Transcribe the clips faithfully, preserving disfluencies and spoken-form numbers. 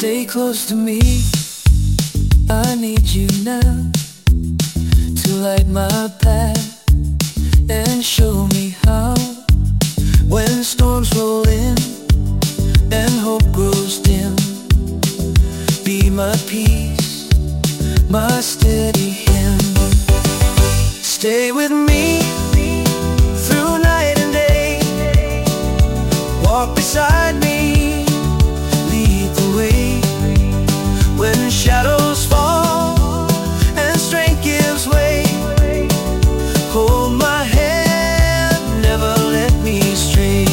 Stay close to me, I need you now, to light my path and show me how. When storms roll in and hope grows dim, be my peace, my steady hand. Stay with me through night and day, walk beside me, lead the way. When shadows fall and strength gives way, hold my hand, never let me stray.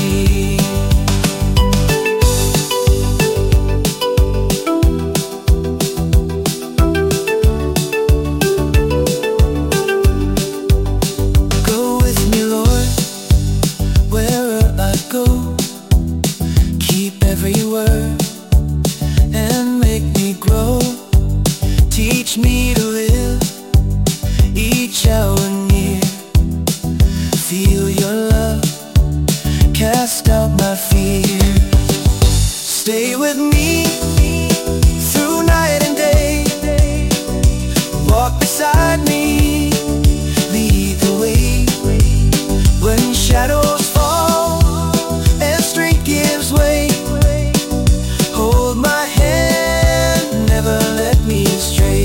Go with me, Lord, wherever I go. Keep every word and make me grow. Teach me to live each hour near. Feel your love, cast out my fear. Stay with me through night and day, walk beside me, lead the way. When shadows fall and strength gives way, hold my hand, never let me stray.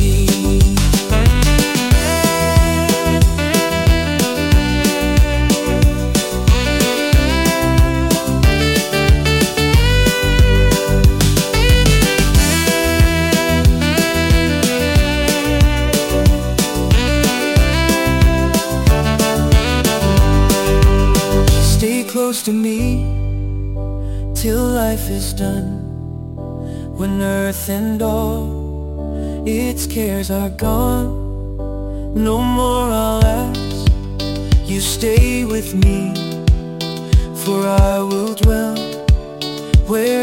Stay close to me till life is done. When earth and all its cares are gone, no more I'll ask, you stay with me, for I will dwell where